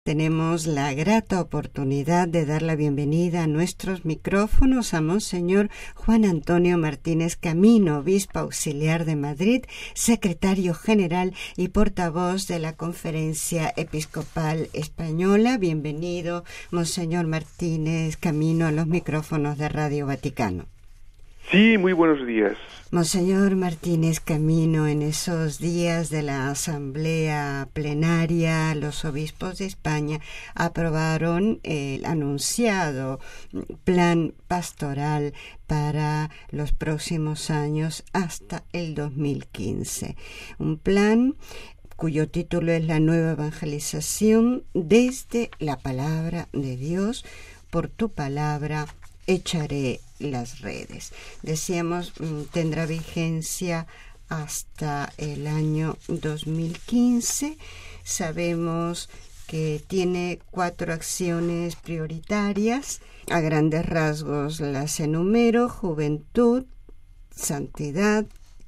Tenemos la grata oportunidad de dar la bienvenida a nuestros micrófonos a Monseñor Juan Antonio Martínez Camino, obispo auxiliar de Madrid, secretario general y portavoz de la Conferencia Episcopal Española. Bienvenido, Monseñor Martínez Camino, a los micrófonos de Radio Vaticano. Sí, muy buenos días. Monseñor Martínez Camino, en esos días de la Asamblea Plenaria, los obispos de España aprobaron el anunciado plan pastoral para los próximos años hasta el 2015. Un plan cuyo título es La nueva evangelización desde la palabra de Dios. Por tu palabra echaré las redes. Decíamos, tendrá vigencia hasta el año 2015. Sabemos que tiene 4 acciones prioritarias. A grandes rasgos las enumero: juventud, santidad,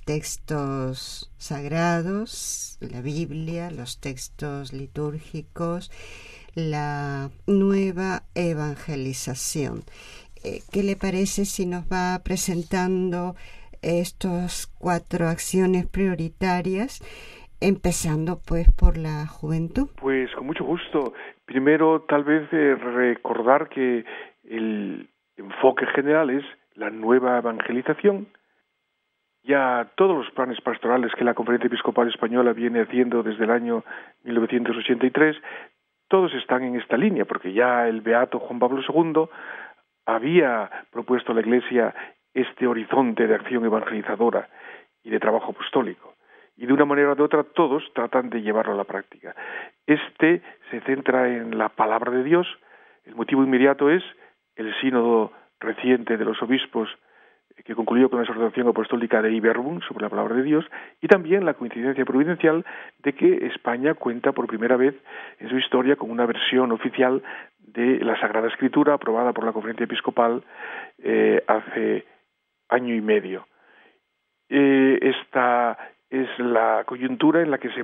textos sagrados, la Biblia, los textos litúrgicos, la nueva evangelización. ¿Qué le parece si nos va presentando estas 4 acciones prioritarias, empezando pues por la juventud? Pues con mucho gusto. Primero, tal vez recordar que el enfoque general es la nueva evangelización. Ya todos los planes pastorales que la Conferencia Episcopal Española viene haciendo desde el año 1983, todos están en esta línea, porque ya el beato Juan Pablo II había propuesto a la Iglesia este horizonte de acción evangelizadora y de trabajo apostólico. Y de una manera o de otra todos tratan de llevarlo a la práctica. Este se centra en la palabra de Dios. El motivo inmediato es el sínodo reciente de los obispos que concluyó con la exhortación apostólica de Verbum sobre la palabra de Dios, y también la coincidencia providencial de que España cuenta por primera vez en su historia con una versión oficial de la Sagrada Escritura aprobada por la Conferencia Episcopal hace año y medio. Esta es la coyuntura en la que se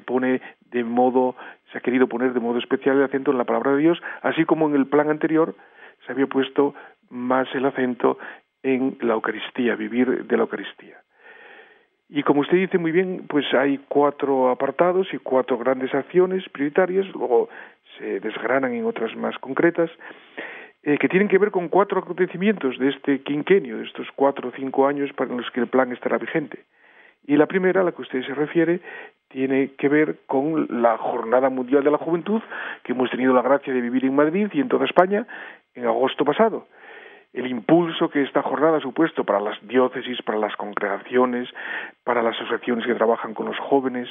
ha querido poner de modo especial el acento en la palabra de Dios, así como en el plan anterior se había puesto más el acento en la Eucaristía, vivir de la Eucaristía. Y como usted dice muy bien, pues hay 4 apartados y 4 grandes acciones prioritarias, luego se desgranan en otras más concretas, que tienen que ver con 4 acontecimientos de este quinquenio, de estos 4 o 5 años para los que el plan estará vigente. Y la primera, a la que usted se refiere, tiene que ver con la Jornada Mundial de la Juventud, que hemos tenido la gracia de vivir en Madrid y en toda España en agosto pasado. El impulso que esta jornada ha supuesto para las diócesis, para las congregaciones, para las asociaciones que trabajan con los jóvenes,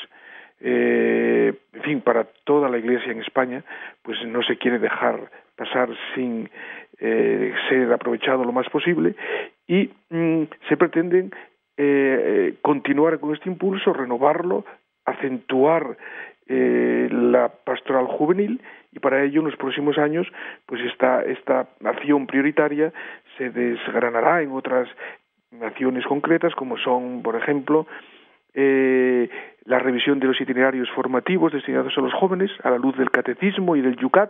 en fin, para toda la Iglesia en España, pues no se quiere dejar pasar sin ser aprovechado lo más posible, y se pretenden continuar con este impulso, renovarlo, acentuar la pastoral juvenil, y para ello en los próximos años pues esta acción prioritaria se desgranará en otras acciones concretas, como son, por ejemplo, la revisión de los itinerarios formativos destinados a los jóvenes a la luz del catecismo y del Yucat,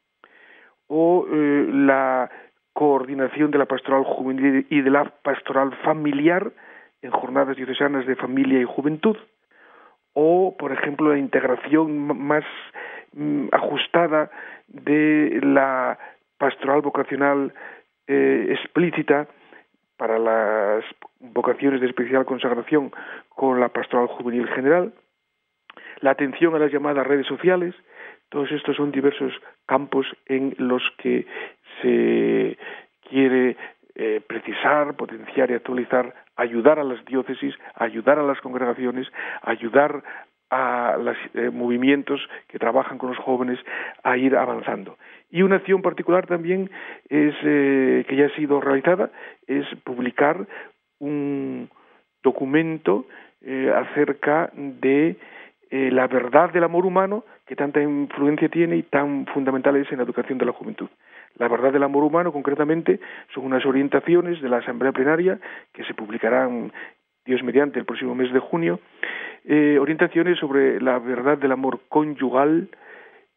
o la coordinación de la pastoral juvenil y de la pastoral familiar en jornadas diocesanas de familia y juventud, o, por ejemplo, la integración más ajustada de la pastoral vocacional explícita para las vocaciones de especial consagración con la pastoral juvenil general, la atención a las llamadas redes sociales. Todos estos son diversos campos en los que se quiere precisar, potenciar y actualizar, ayudar a las diócesis, ayudar a las congregaciones, ayudar a los movimientos que trabajan con los jóvenes a ir avanzando. Y una acción particular también es que ya ha sido realizada, es publicar un documento acerca de la verdad del amor humano, que tanta influencia tiene y tan fundamental es en la educación de la juventud. La verdad del amor humano, concretamente, son unas orientaciones de la Asamblea Plenaria que se publicarán, Dios mediante, el próximo mes de junio, orientaciones sobre la verdad del amor conyugal,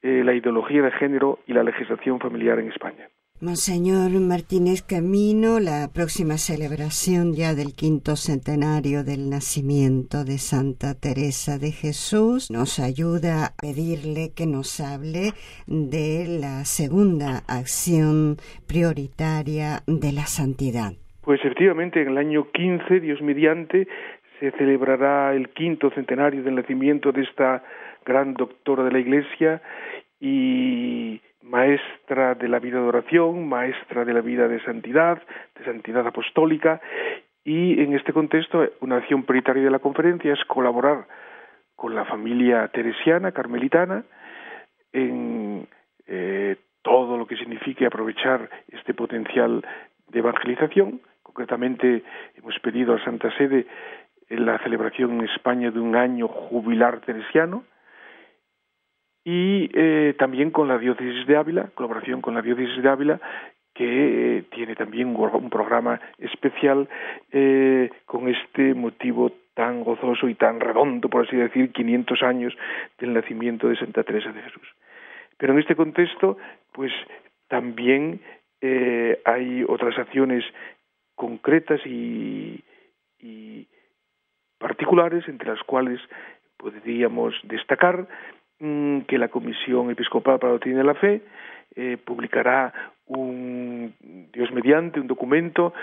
la ideología de género y la legislación familiar en España. Monseñor Martínez Camino, la próxima celebración ya del 5º centenario del nacimiento de Santa Teresa de Jesús nos ayuda a pedirle que nos hable de la segunda acción prioritaria de la santidad. Pues efectivamente, en el año 15, Dios mediante, se celebrará el 5º centenario del nacimiento de esta gran doctora de la Iglesia y maestra de la vida de oración, maestra de la vida de santidad apostólica, y en este contexto una acción prioritaria de la conferencia es colaborar con la familia teresiana, carmelitana, en todo lo que signifique aprovechar este potencial de evangelización. Concretamente hemos pedido a Santa Sede la celebración en España de un año jubilar teresiano, y también con la diócesis de Ávila, colaboración con la diócesis de Ávila, que tiene también un programa especial con este motivo tan gozoso y tan redondo, por así decir, 500 años del nacimiento de Santa Teresa de Jesús. Pero en este contexto, pues también hay otras acciones concretas y particulares, entre las cuales podríamos destacar que la Comisión Episcopal para la Doctrina de la Fe publicará Dios mediante, un documento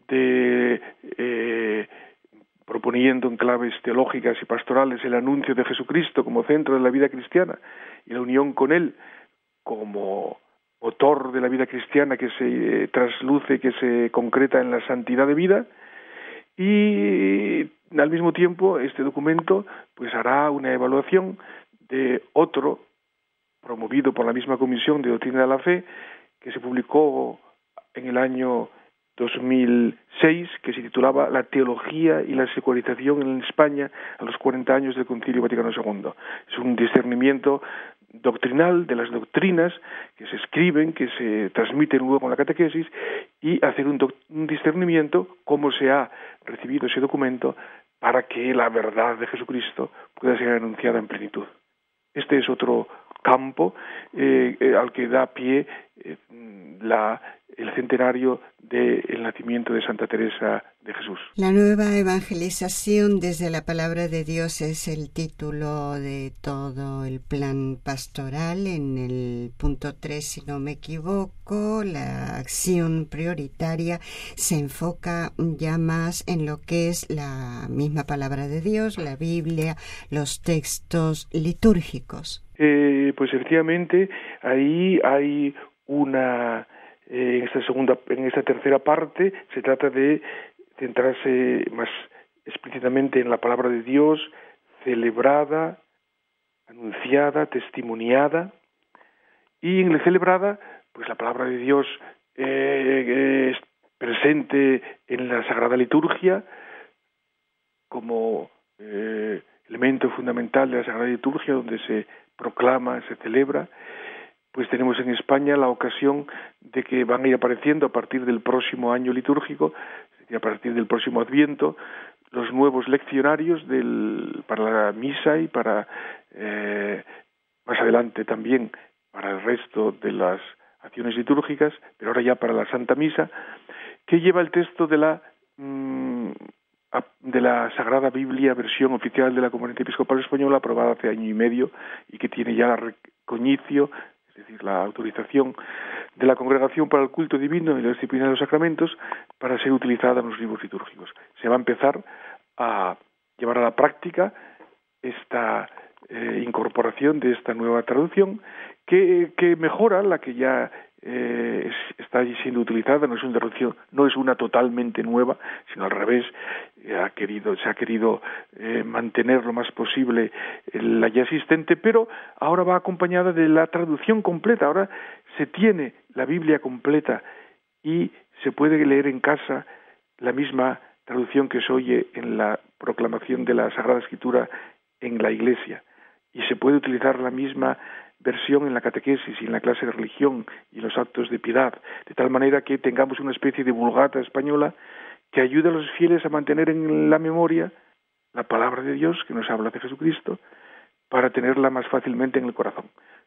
proponiendo en claves teológicas y pastorales el anuncio de Jesucristo como centro de la vida cristiana y la unión con Él como motor de la vida cristiana que se trasluce, que se concreta en la santidad de vida. Y al mismo tiempo este documento pues hará una evaluación de otro promovido por la misma Comisión de Doctrina de la Fe que se publicó en el año 2006, que se titulaba La teología y la secularización en España a los 40 años del Concilio Vaticano II. Es un discernimiento doctrinal de las doctrinas que se escriben, que se transmiten luego con la catequesis, y hacer un discernimiento cómo se ha recibido ese documento para que la verdad de Jesucristo pueda ser anunciada en plenitud. Este es otro campo al que da pie el centenario del nacimiento de Santa Teresa de Jesús. La nueva evangelización desde la palabra de Dios es el título de todo el plan pastoral. En el punto 3, si no me equivoco, la acción prioritaria se enfoca ya más en lo que es la misma palabra de Dios, la Biblia, los textos litúrgicos. Pues efectivamente, ahí hay en esta tercera parte se trata de centrarse más explícitamente en la palabra de Dios, celebrada, anunciada, testimoniada, y en la celebrada, pues la palabra de Dios es presente en la Sagrada Liturgia como elemento fundamental de la Sagrada Liturgia, donde se proclama, se celebra. Pues tenemos en España la ocasión de que van a ir apareciendo a partir del próximo año litúrgico, a partir del próximo Adviento, los nuevos leccionarios para la misa y para más adelante también para el resto de las acciones litúrgicas, pero ahora ya para la Santa Misa, que lleva el texto de la Sagrada Biblia, versión oficial de la Conferencia Episcopal Española, aprobada hace año y medio y que tiene ya la recoñicio, es decir, la autorización de la Congregación para el Culto Divino y la Disciplina de los Sacramentos para ser utilizada en los libros litúrgicos. Se va a empezar a llevar a la práctica esta incorporación de esta nueva traducción que mejora la que ya está siendo utilizada. No es una traducción, no es una totalmente nueva, sino al revés, se ha querido mantener lo más posible la ya existente, pero ahora va acompañada de la traducción completa. Ahora se tiene la Biblia completa y se puede leer en casa la misma traducción que se oye en la proclamación de la Sagrada Escritura en la Iglesia, y se puede utilizar la misma versión en la catequesis y en la clase de religión y los actos de piedad, de tal manera que tengamos una especie de vulgata española que ayude a los fieles a mantener en la memoria la palabra de Dios que nos habla de Jesucristo, para tenerla más fácilmente en el corazón.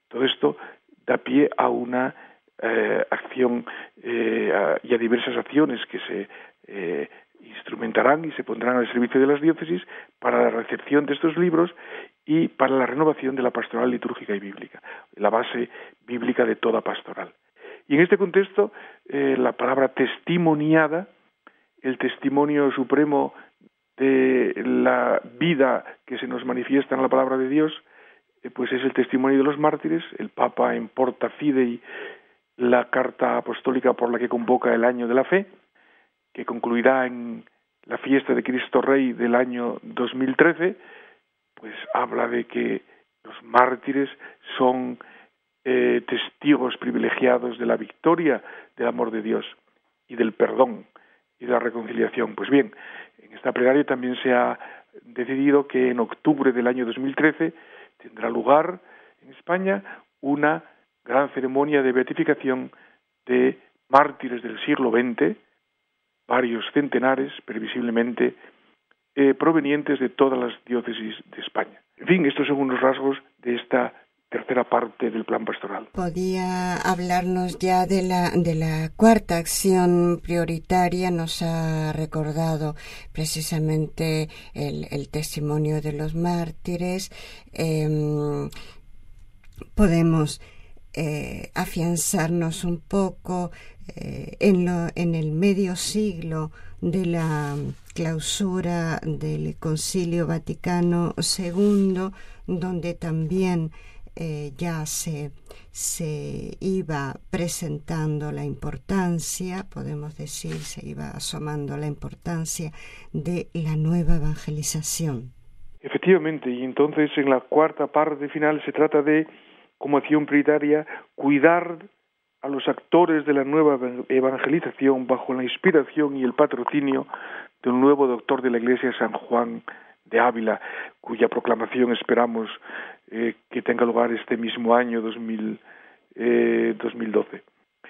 Todo esto da pie a una acción y a diversas acciones que se instrumentarán y se pondrán al servicio de las diócesis para la recepción de estos libros y para la renovación de la pastoral litúrgica y bíblica, la base bíblica de toda pastoral. Y en este contexto, la palabra testimoniada, el testimonio supremo de la vida que se nos manifiesta en la palabra de Dios, pues es el testimonio de los mártires. El Papa en Porta Fidei, la carta apostólica por la que convoca el año de la fe, que concluirá en la fiesta de Cristo Rey del año 2013, pues habla de que los mártires son testigos privilegiados de la victoria del amor de Dios y del perdón y de la reconciliación. Pues bien, en esta plenaria también se ha decidido que en octubre del año 2013 tendrá lugar en España una gran ceremonia de beatificación de mártires del siglo XX, varios centenares, previsiblemente, provenientes de todas las diócesis de España. En fin, estos son unos rasgos de esta tercera parte del plan pastoral. ¿Podía hablarnos ya de la cuarta acción prioritaria? Nos ha recordado precisamente el testimonio de los mártires. Podemos afianzarnos un poco en el medio siglo de la clausura del Concilio Vaticano II, donde también ya se iba presentando la importancia, podemos decir, se iba asomando la importancia de la nueva evangelización. Efectivamente, y entonces en la cuarta parte final se trata de, como acción prioritaria, cuidar a los actores de la nueva evangelización bajo la inspiración y el patrocinio del nuevo doctor de la Iglesia, San Juan de Ávila, cuya proclamación esperamos que tenga lugar este mismo año 2012.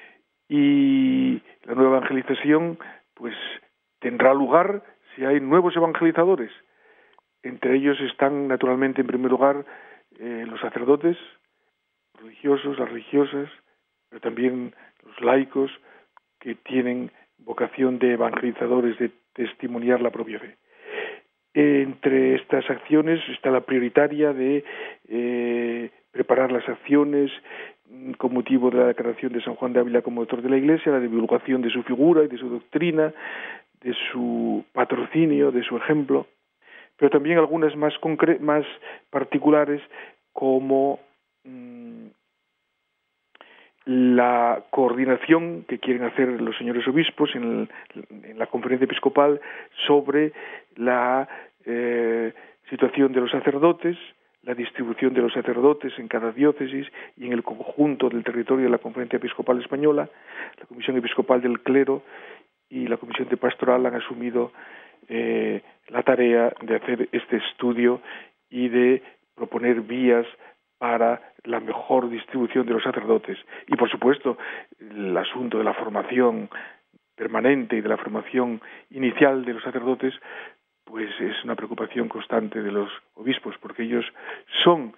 Y la nueva evangelización pues tendrá lugar si hay nuevos evangelizadores. Entre ellos están naturalmente en primer lugar los sacerdotes, religiosos, las religiosas, pero también los laicos que tienen vocación de evangelizadores, de testimoniar la propia fe. Entre estas acciones está la prioritaria de preparar las acciones con motivo de la declaración de San Juan de Ávila como doctor de la Iglesia, la divulgación de su figura y de su doctrina, de su patrocinio, de su ejemplo, pero también algunas más particulares como la coordinación que quieren hacer los señores obispos en la conferencia episcopal sobre la situación de los sacerdotes, la distribución de los sacerdotes en cada diócesis y en el conjunto del territorio de la Conferencia Episcopal Española. La Comisión Episcopal del Clero y la Comisión de Pastoral han asumido la tarea de hacer este estudio y de proponer vías para la mejor distribución de los sacerdotes. Y, por supuesto, el asunto de la formación permanente y de la formación inicial de los sacerdotes pues es una preocupación constante de los obispos, porque ellos son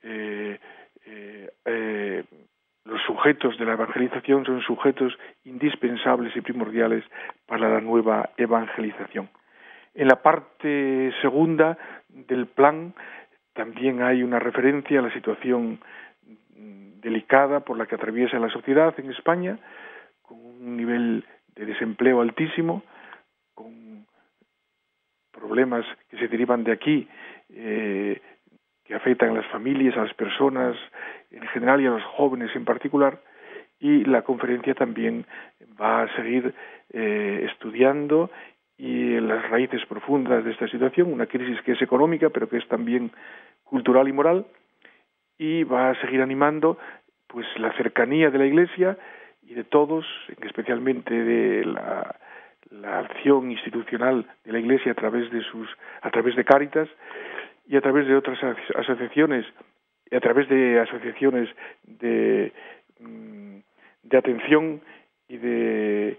los sujetos de la evangelización, son sujetos indispensables y primordiales para la nueva evangelización. En la parte segunda del plan también hay una referencia a la situación delicada por la que atraviesa la sociedad en España, con un nivel de desempleo altísimo, con problemas que se derivan de aquí, que afectan a las familias, a las personas en general y a los jóvenes en particular, y la conferencia también va a seguir estudiando y en las raíces profundas de esta situación, una crisis que es económica pero que es también cultural y moral, y va a seguir animando pues la cercanía de la Iglesia y de todos, especialmente de la acción institucional de la Iglesia a través de Cáritas y a través de otras asociaciones, y a través de asociaciones de atención y de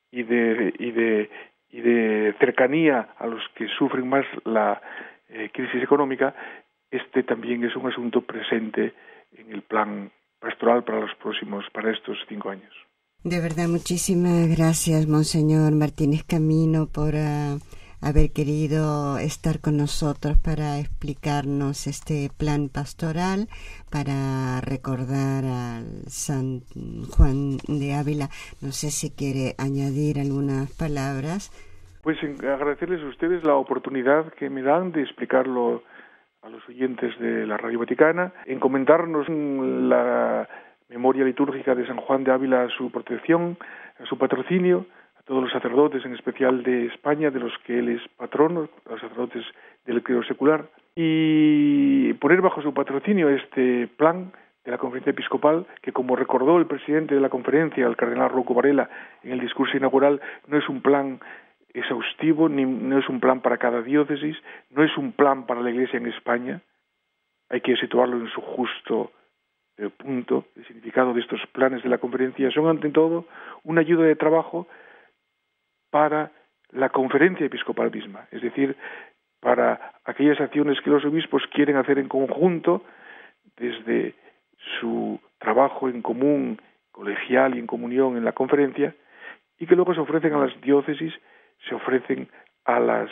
cercanía a los que sufren más la crisis económica. Este también es un asunto presente en el plan pastoral para estos 5 años. De verdad, muchísimas gracias, Monseñor Martínez Camino, por haber querido estar con nosotros para explicarnos este plan pastoral, para recordar al San Juan de Ávila. No sé si quiere añadir algunas palabras. Pues agradecerles a ustedes la oportunidad que me dan de explicarlo a los oyentes de la Radio Vaticana, en comentarnos la memoria litúrgica de San Juan de Ávila, a su protección, a su patrocinio, a todos los sacerdotes, en especial de España, de los que él es patrono, a los sacerdotes del clero secular, y poner bajo su patrocinio este plan de la Conferencia Episcopal, que, como recordó el presidente de la conferencia, el cardenal Rocco Varela, en el discurso inaugural, no es un plan exhaustivo, no es un plan para cada diócesis, no es un plan para la Iglesia en España. Hay que situarlo en su justo punto. El significado de estos planes de la conferencia son, ante todo, una ayuda de trabajo para la Conferencia Episcopal misma, es decir, para aquellas acciones que los obispos quieren hacer en conjunto desde su trabajo en común, colegial y en comunión en la conferencia, y que luego se ofrecen a las diócesis, se ofrecen a las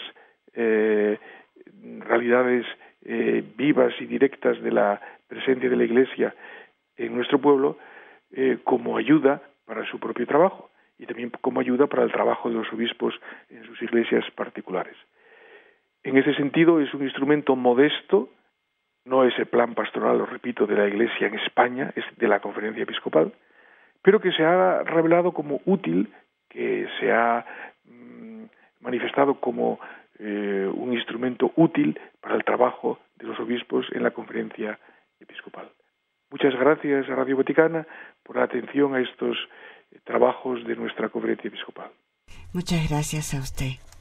realidades vivas y directas de la presencia de la Iglesia en nuestro pueblo, como ayuda para su propio trabajo y también como ayuda para el trabajo de los obispos en sus iglesias particulares. En ese sentido es un instrumento modesto, no es el plan pastoral, lo repito, de la Iglesia en España, es de la Conferencia Episcopal, pero que se ha revelado como útil, que se ha manifestado como un instrumento útil para el trabajo de los obispos en la Conferencia Episcopal. Muchas gracias a Radio Vaticana por la atención a estos trabajos de nuestra Conferencia Episcopal. Muchas gracias a usted.